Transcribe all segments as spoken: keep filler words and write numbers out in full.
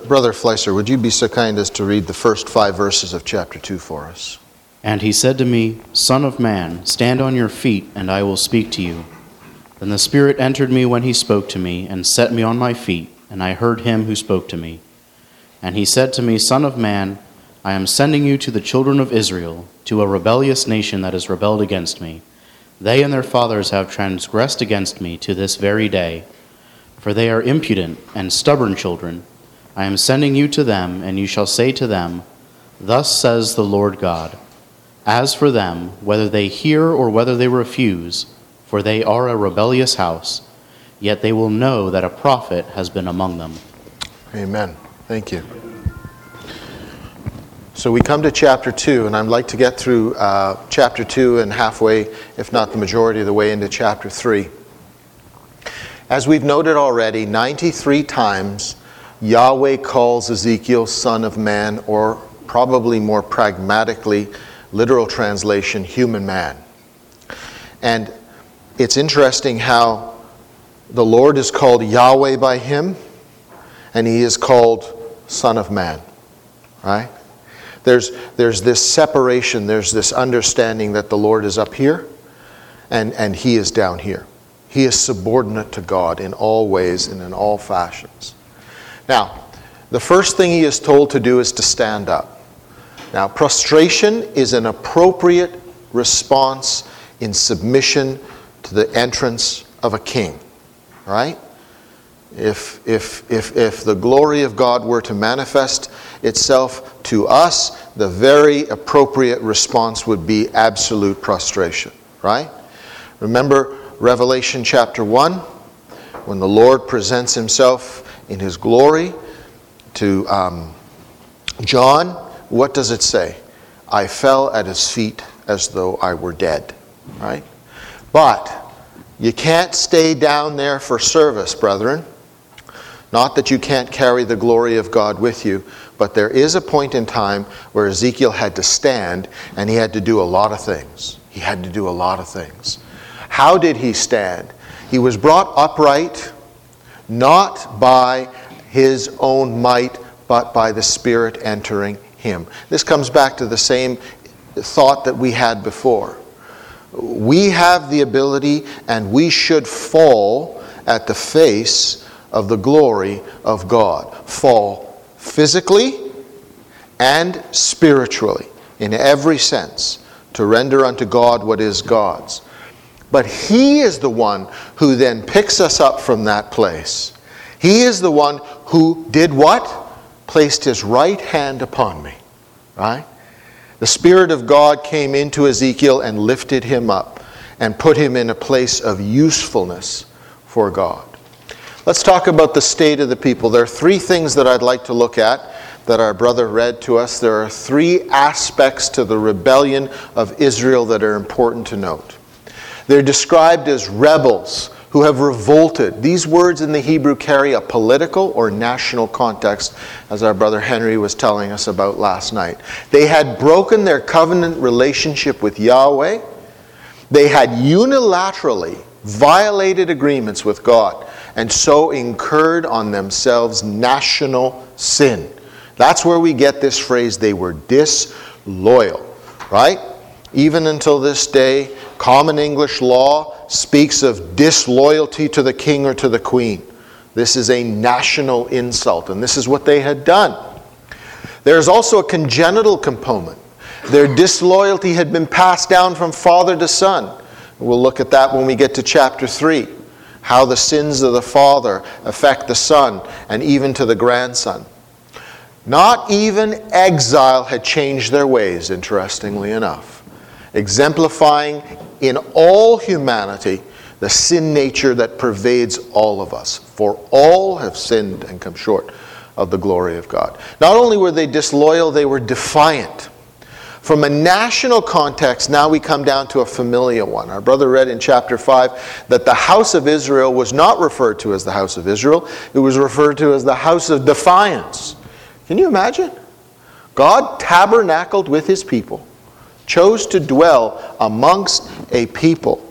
Brother Fleiser, would you be so kind as to read the first five verses of chapter two for us? And he said to me, Son of man, stand on your feet, and I will speak to you. Then the Spirit entered me when he spoke to me, and set me on my feet, and I heard him who spoke to me. And he said to me, Son of man, I am sending you to the children of Israel, to a rebellious nation that has rebelled against me. They and their fathers have transgressed against me to this very day. For they are impudent and stubborn children. I am sending you to them, and you shall say to them, Thus says the Lord God, As for them, whether they hear or whether they refuse, for they are a rebellious house, yet they will know that a prophet has been among them. Amen. Thank you. So we come to chapter two, and I'd like to get through uh, chapter two and halfway, if not the majority of the way, into chapter three. As we've noted already, ninety-three times Yahweh calls Ezekiel son of man, or probably more pragmatically, literal translation, human man. And it's interesting how the Lord is called Yahweh by him, and he is called Son of Man, right? There's, there's this separation, there's this understanding that the Lord is up here and, and he is down here. He is subordinate to God in all ways and in all fashions. Now, the first thing he is told to do is to stand up. Now, prostration is an appropriate response in submission to the entrance of a king, right? If, if, if, if the glory of God were to manifest itself to us, the very appropriate response would be absolute prostration, right? Remember Revelation chapter one, when the Lord presents himself in his glory to um, John, what does it say? I fell at his feet as though I were dead, right? But you can't stay down there for service, brethren. Not that you can't carry the glory of God with you, but there is a point in time where Ezekiel had to stand, and he had to do a lot of things. He had to do a lot of things. How did he stand? He was brought upright, not by his own might, but by the Spirit entering him. This comes back to the same thought that we had before. We have the ability, and we should fall at the face of the glory of God. Fall physically and spiritually, in every sense, to render unto God what is God's. But he is the one who then picks us up from that place. He is the one who did what? Placed his right hand upon me, right? The Spirit of God came into Ezekiel and lifted him up and put him in a place of usefulness for God. Let's talk about the state of the people. There are three things that I'd like to look at that our brother read to us. There are three aspects to the rebellion of Israel that are important to note. They're described as rebels who have revolted. These words in the Hebrew carry a political or national context, as our brother Henry was telling us about last night. They had broken their covenant relationship with Yahweh. They had unilaterally violated agreements with God, and so incurred on themselves national sin. That's where we get this phrase, they were disloyal, right? Even until this day, common English law speaks of disloyalty to the king or to the queen. This is a national insult, and this is what they had done. There's also a congenital component. Their disloyalty had been passed down from father to son. We'll look at that when we get to chapter three. How the sins of the father affect the son and even to the grandson. Not even exile had changed their ways, interestingly enough. Exemplifying in all humanity the sin nature that pervades all of us. For all have sinned and come short of the glory of God. Not only were they disloyal, they were defiant. From a national context, now we come down to a familiar one. Our brother read in chapter five that the house of Israel was not referred to as the house of Israel. It was referred to as the house of defiance. Can you imagine? God tabernacled with his people, chose to dwell amongst a people,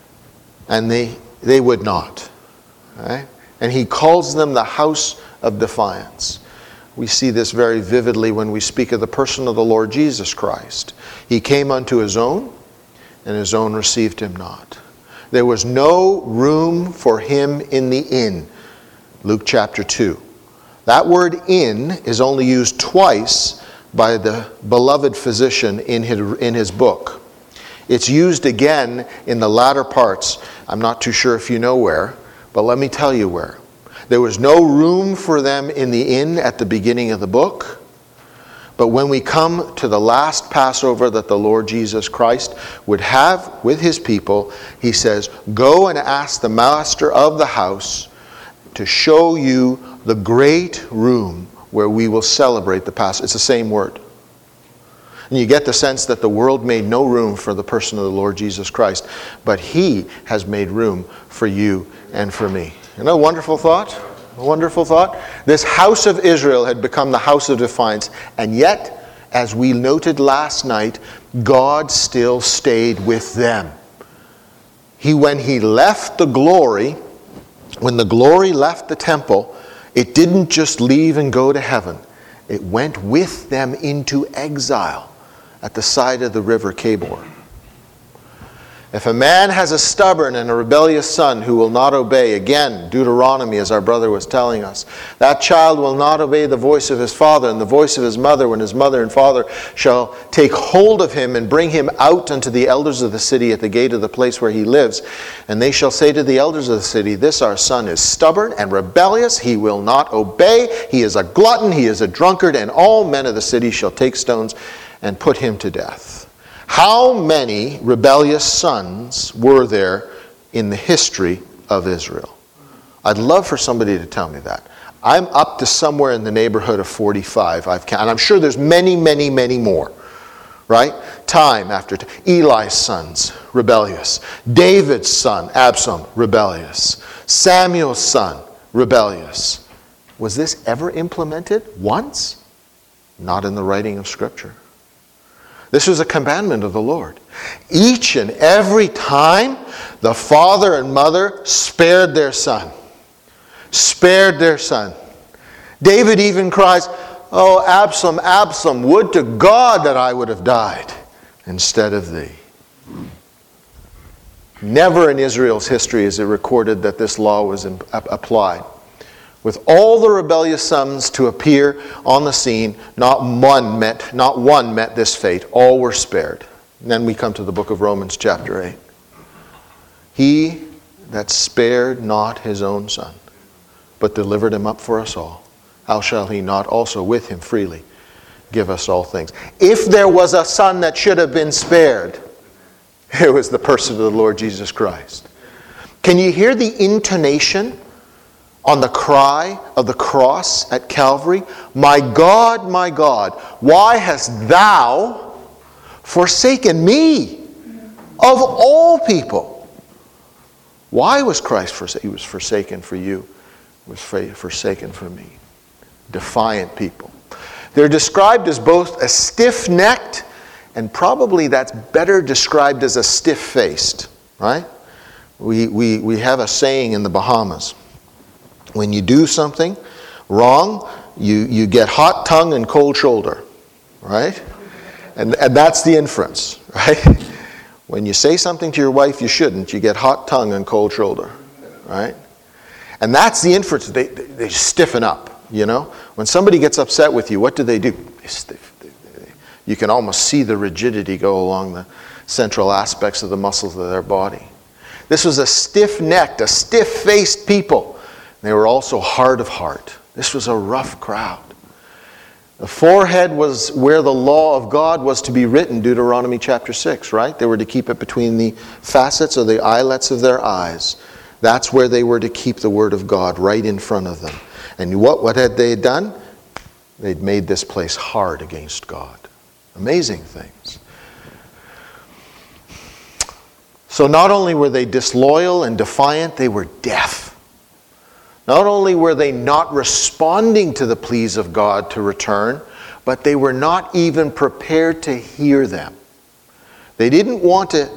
and they, they would not. Right? And he calls them the house of defiance. We see this very vividly when we speak of the person of the Lord Jesus Christ. He came unto his own, and his own received him not. There was no room for him in the inn. Luke chapter two. That word inn is only used twice by the beloved physician in his, in his book. It's used again in the latter parts. I'm not too sure if you know where, but let me tell you where. There was no room for them in the inn at the beginning of the book. But when we come to the last Passover that the Lord Jesus Christ would have with his people, he says, go and ask the master of the house to show you the great room where we will celebrate the Passover. It's the same word. And you get the sense that the world made no room for the person of the Lord Jesus Christ, but he has made room for you and for me. Isn't that a wonderful thought? A wonderful thought? This house of Israel had become the house of defiance, and yet, as we noted last night, God still stayed with them. He, when he left the glory, when the glory left the temple, it didn't just leave and go to heaven. It went with them into exile at the side of the river Kebor. If a man has a stubborn and a rebellious son who will not obey, again, Deuteronomy, as our brother was telling us, that child will not obey the voice of his father and the voice of his mother, when his mother and father shall take hold of him and bring him out unto the elders of the city at the gate of the place where he lives. And they shall say to the elders of the city, this our son is stubborn and rebellious. He will not obey. He is a glutton. He is a drunkard. And all men of the city shall take stones and put him to death. How many rebellious sons were there in the history of Israel? I'd love for somebody to tell me that. I'm up to somewhere in the neighborhood of forty-five. I've counted, and I'm sure there's many, many, many more. Right? Time after time. Eli's sons, rebellious. David's son, Absalom, rebellious. Samuel's son, rebellious. Was this ever implemented once? Not in the writing of Scripture. This was a commandment of the Lord. Each and every time, the father and mother spared their son. Spared their son. David even cries, oh, Absalom, Absalom, would to God that I would have died instead of thee. Never in Israel's history is it recorded that this law was applied. With all the rebellious sons to appear on the scene, not one met, not one met this fate. All were spared. And then we come to the book of Romans chapter eight. He that spared not his own son, but delivered him up for us all, how shall he not also with him freely give us all things? If there was a son that should have been spared, it was the person of the Lord Jesus Christ. Can you hear the intonation on the cry of the cross at Calvary? My God, my God, why hast thou forsaken me of all people? Why was Christ forsaken? He was forsaken for you. He was forsaken for me. Defiant people. They're described as both a stiff-necked, and probably that's better described as a stiff-faced, right? We, we, we have a saying in the Bahamas. When you do something wrong, you, you get hot tongue and cold shoulder, right? And, and that's the inference, right? When you say something to your wife you shouldn't, you get hot tongue and cold shoulder, right? And that's the inference. They, they, they stiffen up, you know? When somebody gets upset with you, what do they do? They stiff. They, they, you can almost see the rigidity go along the central aspects of the muscles of their body. This was a stiff-necked, a stiff-faced people. They were also hard of heart. This was a rough crowd. The forehead was where the law of God was to be written, Deuteronomy chapter six, right? They were to keep it between the facets or the eyelets of their eyes. That's where they were to keep the word of God, right in front of them. And what, what had they done? They'd made this place hard against God. Amazing things. So not only were they disloyal and defiant, they were deaf. Not only were they not responding to the pleas of God to return, but they were not even prepared to hear them. They didn't want to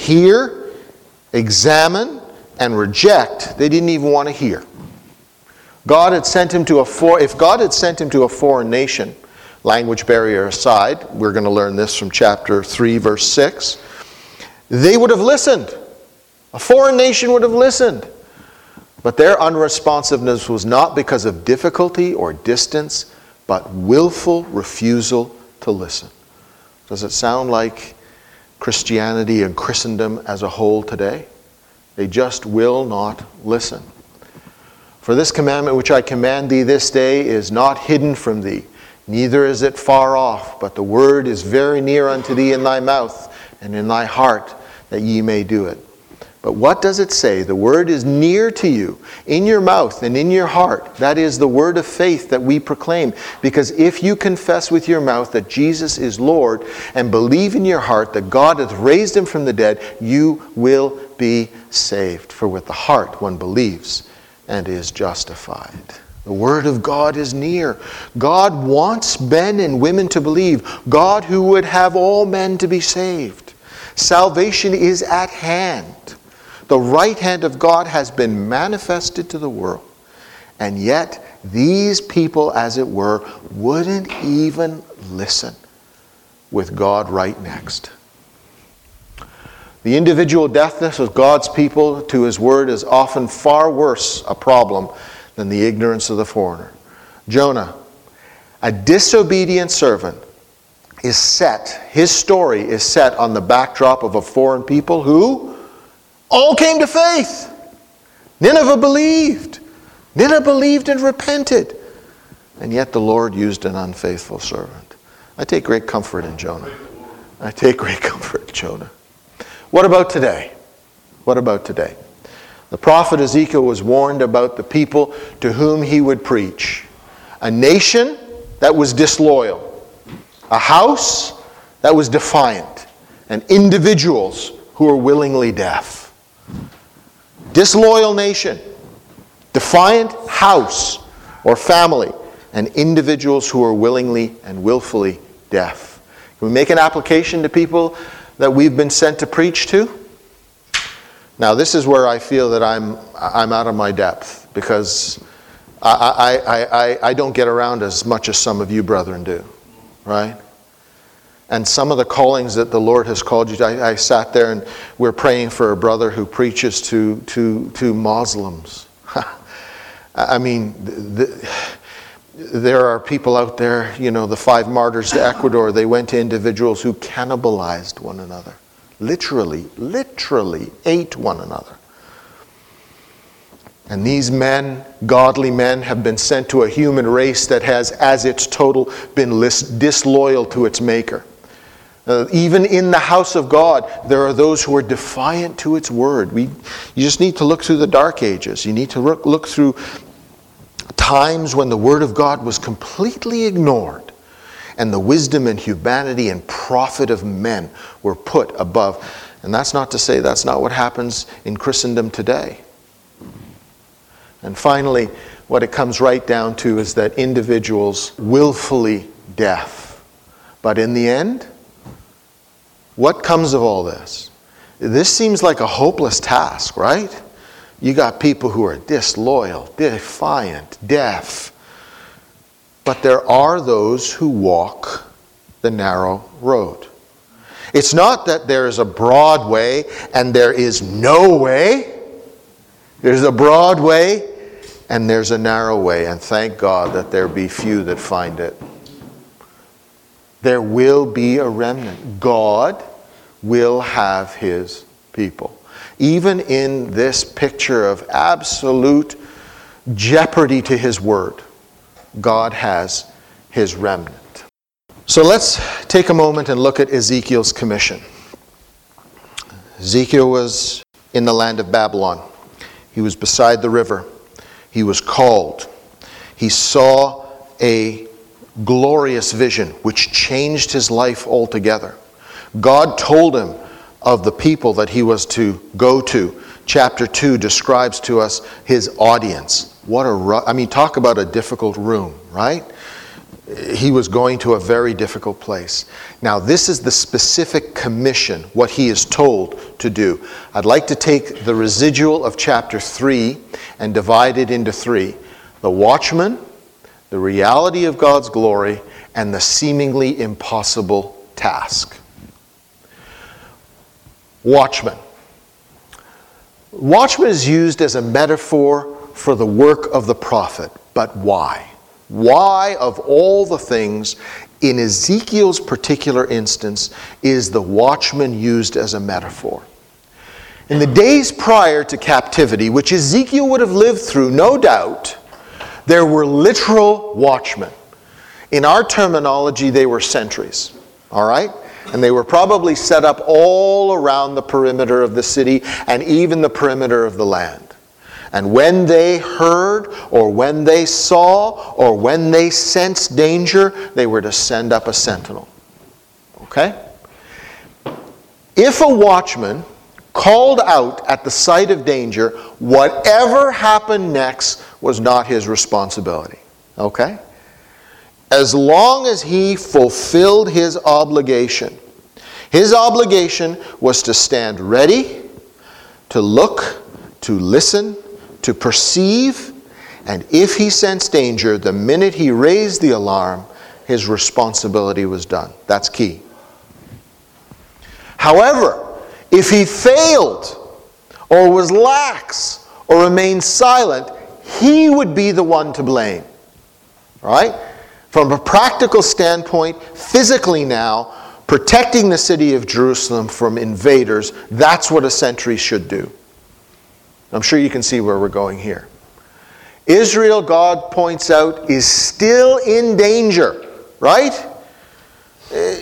hear, examine, and reject. They didn't even want to hear. God had sent him to a for, if God had sent him to a foreign nation, language barrier aside, we're going to learn this from chapter three, verse six, they would have listened. A foreign nation would have listened. But their unresponsiveness was not because of difficulty or distance, but willful refusal to listen. Does it sound like Christianity and Christendom as a whole today? They just will not listen. For this commandment which I command thee this day is not hidden from thee, neither is it far off, but the word is very near unto thee in thy mouth and in thy heart, that ye may do it. But what does it say? The word is near to you, in your mouth and in your heart. That is the word of faith that we proclaim. Because if you confess with your mouth that Jesus is Lord and believe in your heart that God hath raised him from the dead, you will be saved. For with the heart one believes and is justified. The word of God is near. God wants men and women to believe. God who would have all men to be saved. Salvation is at hand. The right hand of God has been manifested to the world. And yet, these people, as it were, wouldn't even listen with God right next. The individual deafness of God's people to his word is often far worse a problem than the ignorance of the foreigner. Jonah, a disobedient servant, is set, his story is set on the backdrop of a foreign people who all came to faith. Nineveh believed. Nineveh believed and repented. And yet the Lord used an unfaithful servant. I take great comfort in Jonah. I take great comfort in Jonah. What about today? What about today? The prophet Ezekiel was warned about the people to whom he would preach. A nation that was disloyal. A house that was defiant. And individuals who were willingly deaf. Disloyal nation, defiant house or family, and individuals who are willingly and willfully deaf. Can we make an application to people that we've been sent to preach to? Now, this is where I feel that I'm I'm out of my depth, because I, I, I, I don't get around as much as some of you brethren do, right? And some of the callings that the Lord has called you to, I, I sat there and we're praying for a brother who preaches to to, to Muslims. I mean, the, there are people out there, you know, the five martyrs to Ecuador, they went to individuals who cannibalized one another. Literally, literally ate one another. And these men, godly men, have been sent to a human race that has, as its total, been disloyal to its maker. Uh, even in the house of God, there are those who are defiant to its word. We, you just need to look through the dark ages. You need to look, look through times when the word of God was completely ignored and the wisdom and humanity and profit of men were put above. And that's not to say that's not what happens in Christendom today. And finally, what it comes right down to is that individuals willfully deaf. But in the end, what comes of all this? This seems like a hopeless task, right? You got people who are disloyal, defiant, deaf. But there are those who walk the narrow road. It's not that there is a broad way and there is no way. There's a broad way and there's a narrow way. And thank God that there be few that find it. There will be a remnant. God will have his people. Even in this picture of absolute jeopardy to his word, God has his remnant. So let's take a moment and look at Ezekiel's commission. Ezekiel was in the land of Babylon. He was beside the river. He was called. He saw a glorious vision which changed his life altogether. God told him of the people that he was to go to. Chapter two describes to us his audience. What a, I mean, talk about a difficult room, right? He was going to a very difficult place. Now, this is the specific commission, what he is told to do. I'd like to take the residual of chapter three and divide it into three. The watchman, the reality of God's glory, and the seemingly impossible task. Watchman. Watchman is used as a metaphor for the work of the prophet. But why? Why, of all the things, in Ezekiel's particular instance, is the watchman used as a metaphor? In the days prior to captivity, which Ezekiel would have lived through, no doubt, there were literal watchmen. In our terminology, they were sentries. All right? And they were probably set up all around the perimeter of the city and even the perimeter of the land. And when they heard or when they saw or when they sensed danger, they were to send up a sentinel. Okay? If a watchman called out at the sight of danger, whatever happened next was not his responsibility. Okay? As long as he fulfilled his obligation. His obligation was to stand ready, to look, to listen, to perceive, and if he sensed danger, the minute he raised the alarm, his responsibility was done. That's key. However, if he failed, or was lax, or remained silent, he would be the one to blame. Right? From a practical standpoint, physically now, protecting the city of Jerusalem from invaders, that's what a sentry should do. I'm sure you can see where we're going here. Israel, God points out, is still in danger, right? Uh,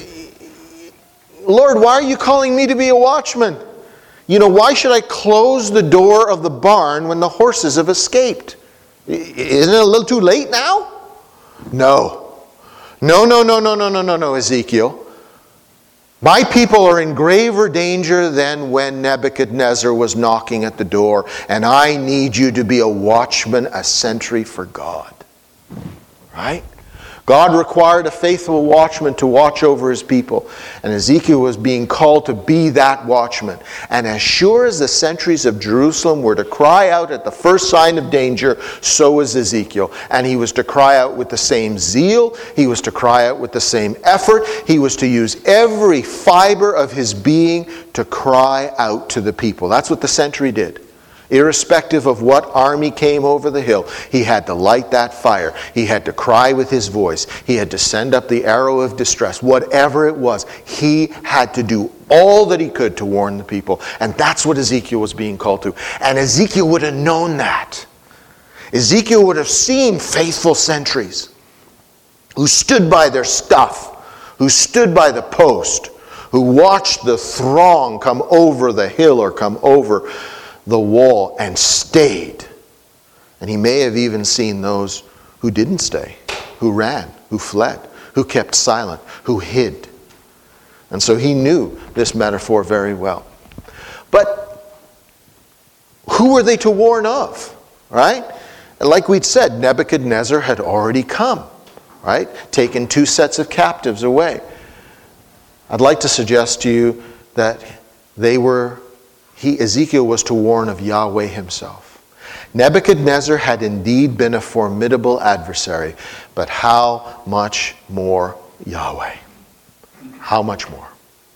Lord, why are you calling me to be a watchman? You know, why should I close the door of the barn when the horses have escaped? Isn't it a little too late now? No. No, no, no, no, no, no, no, no, Ezekiel. My people are in graver danger than when Nebuchadnezzar was knocking at the door, and I need you to be a watchman, a sentry for God. Right? God required a faithful watchman to watch over his people, and Ezekiel was being called to be that watchman. And as sure as the sentries of Jerusalem were to cry out at the first sign of danger, so was Ezekiel. And he was to cry out with the same zeal, he was to cry out with the same effort, he was to use every fiber of his being to cry out to the people. That's what the sentry did. Irrespective of what army came over the hill, he had to light that fire. He had to cry with his voice. He had to send up the arrow of distress. Whatever it was, he had to do all that he could to warn the people. And that's what Ezekiel was being called to. And Ezekiel would have known that. Ezekiel would have seen faithful sentries who stood by their stuff, who stood by the post, who watched the throng come over the hill or come over the wall and stayed. And he may have even seen those who didn't stay, who ran, who fled, who kept silent, who hid. And so he knew this metaphor very well. But who were they to warn of? Right? And like we'd said, Nebuchadnezzar had already come, right? Taken two sets of captives away. I'd like to suggest to you that they were He, Ezekiel was to warn of Yahweh himself. Nebuchadnezzar had indeed been a formidable adversary, but how much more Yahweh? How much more?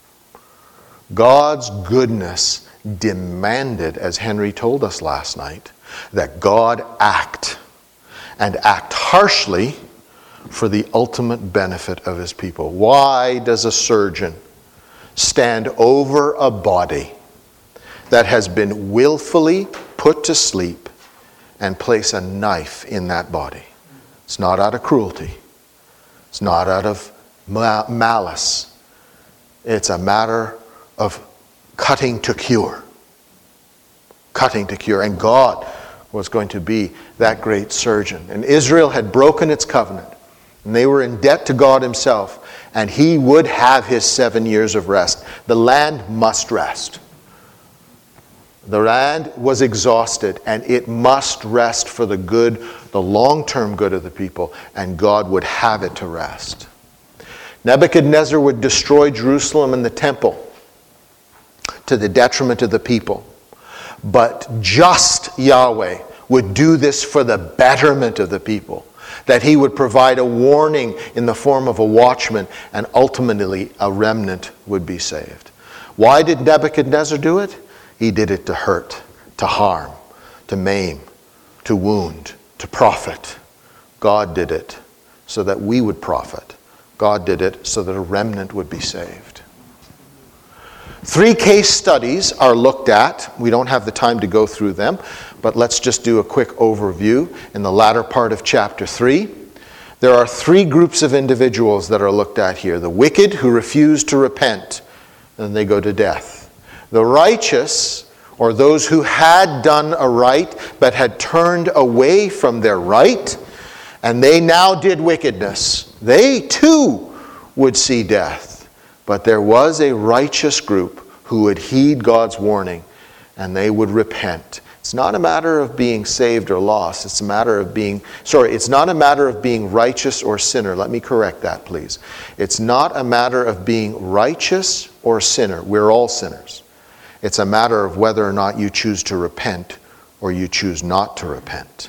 God's goodness demanded, as Henry told us last night, that God act, and act harshly for the ultimate benefit of his people. Why does a surgeon stand over a body that has been willfully put to sleep and place a knife in that body? It's not out of cruelty. It's not out of ma- malice. It's a matter of cutting to cure. Cutting to cure. And God was going to be that great surgeon. And Israel had broken its covenant. And they were in debt to God himself. And he would have his seven years of rest. The land must rest. The land was exhausted, and it must rest for the good, the long-term good of the people, and God would have it to rest. Nebuchadnezzar would destroy Jerusalem and the temple to the detriment of the people. But just Yahweh would do this for the betterment of the people, that he would provide a warning in the form of a watchman, and ultimately a remnant would be saved. Why did Nebuchadnezzar do it? He did it to hurt, to harm, to maim, to wound, to profit. God did it so that we would profit. God did it so that a remnant would be saved. Three case studies are looked at. We don't have the time to go through them, but let's just do a quick overview. In the latter part of chapter three, there are three groups of individuals that are looked at here. The wicked who refuse to repent, and they go to death. The righteous, or those who had done a right but had turned away from their right, and they now did wickedness. They too would see death. But there was a righteous group who would heed God's warning, and they would repent. It's not a matter of being saved or lost. It's a matter of being, sorry, it's not a matter of being righteous or sinner. Let me correct that, please. It's not a matter of being righteous or sinner. We're all sinners. It's a matter of whether or not you choose to repent or you choose not to repent.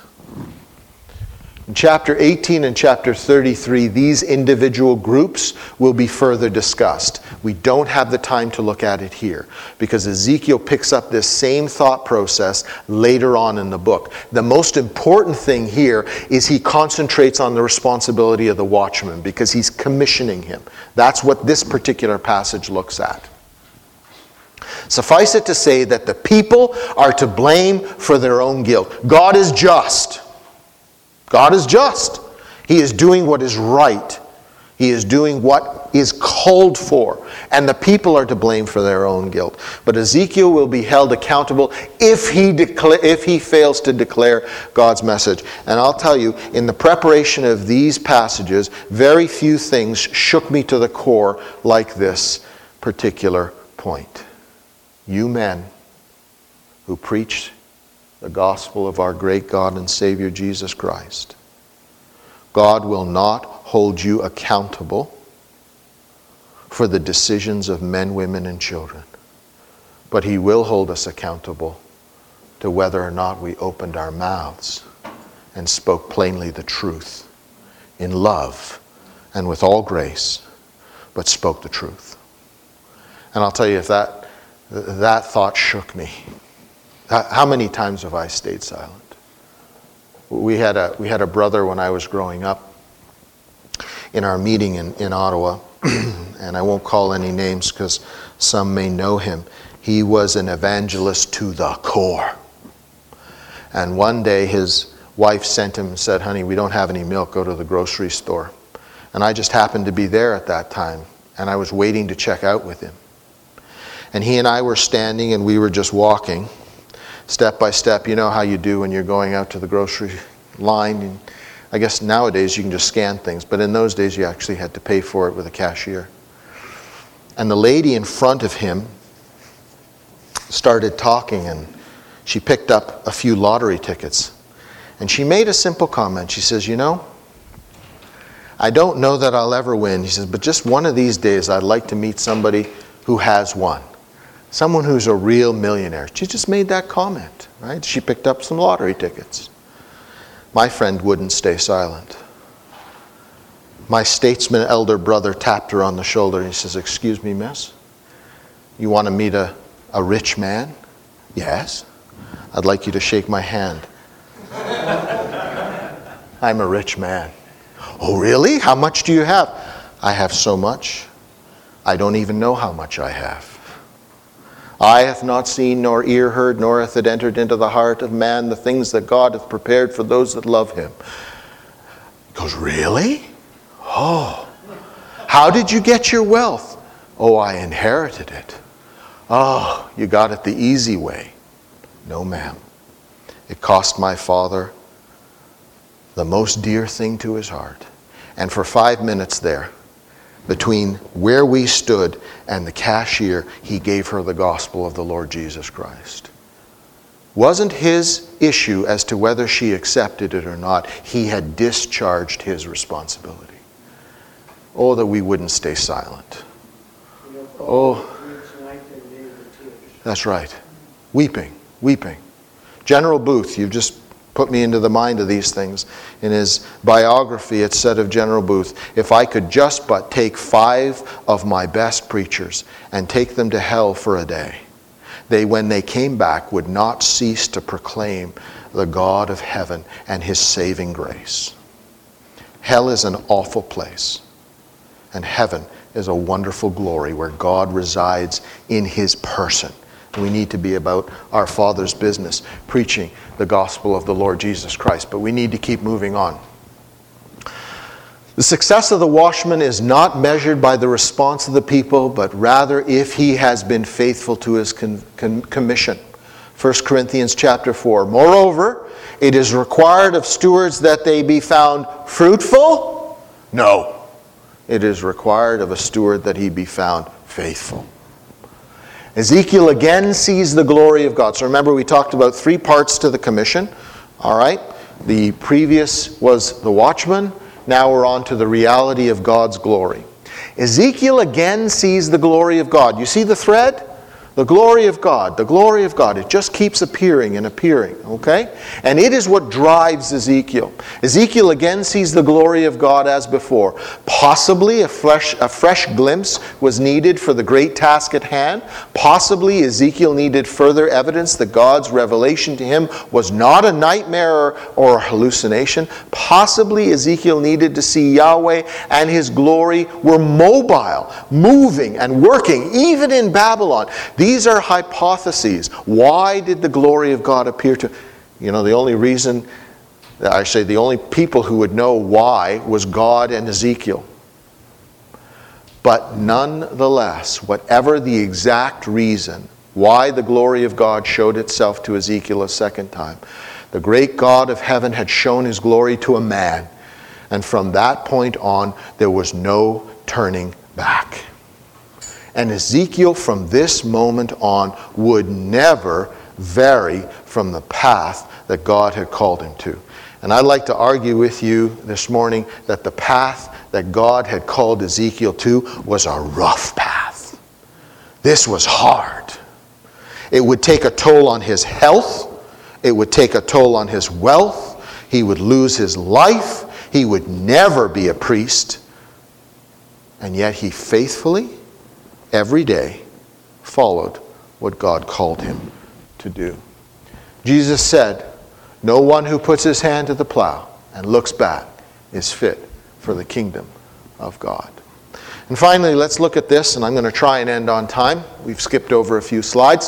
In chapter eighteen and chapter thirty-three, these individual groups will be further discussed. We don't have the time to look at it here because Ezekiel picks up this same thought process later on in the book. The most important thing here is he concentrates on the responsibility of the watchman because he's commissioning him. That's what this particular passage looks at. Suffice it to say that the people are to blame for their own guilt. God is just. God is just. He is doing what is right. He is doing what is called for. And the people are to blame for their own guilt. But Ezekiel will be held accountable if he decla- if he fails to declare God's message. And I'll tell you, in the preparation of these passages, very few things shook me to the core like this particular point. You men who preach the gospel of our great God and Savior Jesus Christ, God will not hold you accountable for the decisions of men, women, and children, but He will hold us accountable to whether or not we opened our mouths and spoke plainly the truth in love and with all grace, but spoke the truth. And I'll tell you, if that that thought shook me, how many times have I stayed silent? We had a we had a brother when I was growing up in our meeting in, in Ottawa, and I won't call any names because some may know him. He was an evangelist to the core. And one day his wife sent him and said, "Honey, we don't have any milk, go to the grocery store." And I just happened to be there at that time, and I was waiting to check out with him. And he and I were standing and we were just walking step by step. You know how you do when you're going out to the grocery line. And I guess nowadays you can just scan things, but in those days you actually had to pay for it with a cashier. And the lady in front of him started talking, and she picked up a few lottery tickets. And she made a simple comment. She says, "You know, I don't know that I'll ever win." She says, "but just one of these days I'd like to meet somebody who has won. Someone who's a real millionaire." She just made that comment, right? She picked up some lottery tickets. My friend wouldn't stay silent. My statesman elder brother tapped her on the shoulder and he says, "Excuse me, miss, you want to meet a, a rich man?" "Yes." "I'd like you to shake my hand." "I'm a rich man." "Oh, really? How much do you have?" "I have so much, I don't even know how much I have. Eye hath not seen, nor ear heard, nor hath it entered into the heart of man the things that God hath prepared for those that love Him." He goes, "Really? Oh, how did you get your wealth?" "Oh, I inherited it." "Oh, you got it the easy way." "No, ma'am. It cost my father the most dear thing to his heart." And for five minutes there, between where we stood and the cashier, he gave her the gospel of the Lord Jesus Christ. Wasn't his issue as to whether she accepted it or not. He had discharged his responsibility. Oh, that we wouldn't stay silent. Oh, that's right. Weeping, weeping. General Booth, you've just put me into the mind of these things. In his biography, it said of General Booth, if I could just but take five of my best preachers and take them to hell for a day, they, when they came back, would not cease to proclaim the God of heaven and his saving grace. Hell is an awful place, and heaven is a wonderful glory where God resides in his person. We need to be about our Father's business, preaching the gospel of the Lord Jesus Christ. But we need to keep moving on. The success of the watchman is not measured by the response of the people, but rather if he has been faithful to his con- con- commission. First Corinthians chapter four. Moreover, it is required of stewards that they be found fruitful? No. It is required of a steward that he be found faithful. Ezekiel again sees the glory of God. So remember, we talked about three parts to the commission. All right? The previous was the watchman. Now we're on to the reality of God's glory. Ezekiel again sees the glory of God. You see the thread? The glory of God, the glory of God. It just keeps appearing and appearing, okay? And it is what drives Ezekiel. Ezekiel again sees the glory of God as before. Possibly a fresh, a fresh glimpse was needed for the great task at hand. Possibly Ezekiel needed further evidence that God's revelation to him was not a nightmare or a hallucination. Possibly Ezekiel needed to see Yahweh and his glory were mobile, moving and working, even in Babylon. These are hypotheses. Why did the glory of God appear to... You know, the only reason, I say the only people who would know why was God and Ezekiel. But nonetheless, whatever the exact reason why the glory of God showed itself to Ezekiel a second time, the great God of heaven had shown his glory to a man. And from that point on, there was no turning back. And Ezekiel from this moment on would never vary from the path that God had called him to. And I'd like to argue with you this morning that the path that God had called Ezekiel to was a rough path. This was hard. It would take a toll on his health. It would take a toll on his wealth. He would lose his life. He would never be a priest. And yet he faithfully, every day, followed what God called him to do. Jesus said, no one who puts his hand to the plow and looks back is fit for the kingdom of God. And finally, let's look at this, and I'm going to try and end on time. We've skipped over a few slides.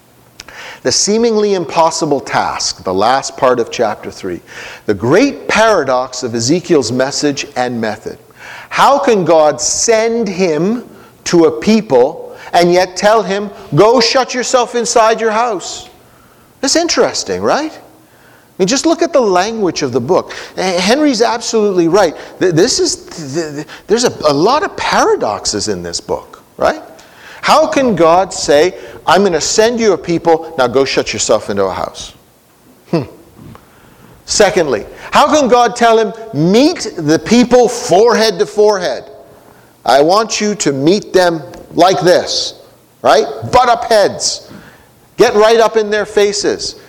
The seemingly impossible task, the last part of chapter three. The great paradox of Ezekiel's message and method. How can God send him to a people and yet tell him, go shut yourself inside your house? That's interesting, right? I mean, just look at the language of the book. Henry's absolutely right. This is, there's a, a lot of paradoxes in this book, right? How can God say, I'm going to send you a people, now go shut yourself into a house? Hmm. Secondly, how can God tell him, meet the people forehead to forehead? I want you to meet them like this, right? Butt up heads. Get right up in their faces.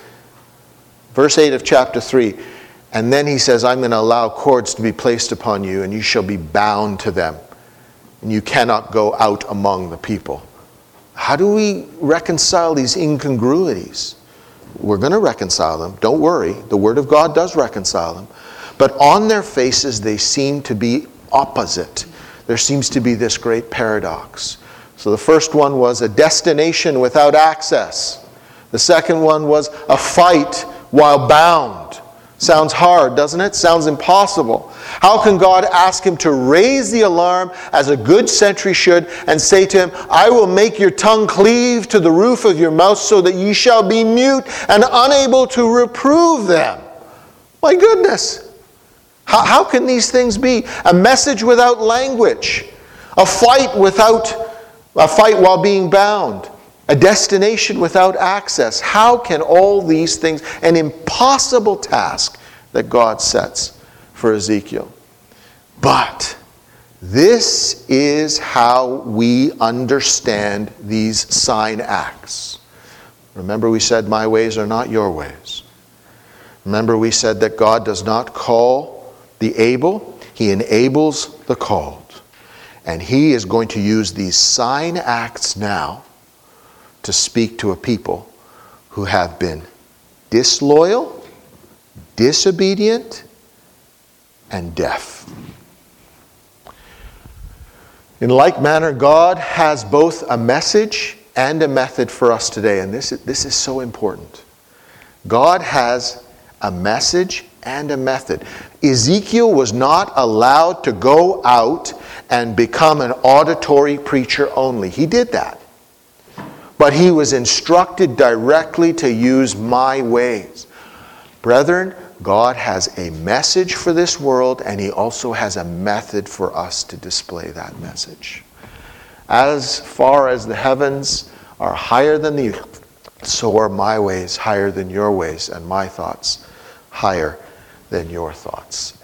Verse eight of chapter three. And then he says, I'm going to allow cords to be placed upon you, and you shall be bound to them. And you cannot go out among the people. How do we reconcile these incongruities? We're going to reconcile them. Don't worry. The Word of God does reconcile them. But on their faces, they seem to be opposite. There seems to be this great paradox. So the first one was a destination without access. The second one was a fight while bound. Sounds hard, doesn't it? Sounds impossible. How can God ask him to raise the alarm as a good sentry should and say to him, I will make your tongue cleave to the roof of your mouth so that ye shall be mute and unable to reprove them? My goodness. How, how can these things be? A message without language. A fight without, a fight while being bound. A destination without access. How can all these things, an impossible task that God sets for Ezekiel. But this is how we understand these sign acts. Remember we said, my ways are not your ways. Remember, we said that God does not call the able, he enables the called. And he is going to use these sign acts now to speak to a people who have been disloyal, disobedient, and deaf. In like manner, God has both a message and a method for us today. And this is, this is so important. God has a message and a method. Ezekiel was not allowed to go out and become an auditory preacher only. He did that. But he was instructed directly to use my ways. Brethren, God has a message for this world, and he also has a method for us to display that message. As far as the heavens are higher than the earth, so are my ways higher than your ways, and my thoughts higher than your thoughts.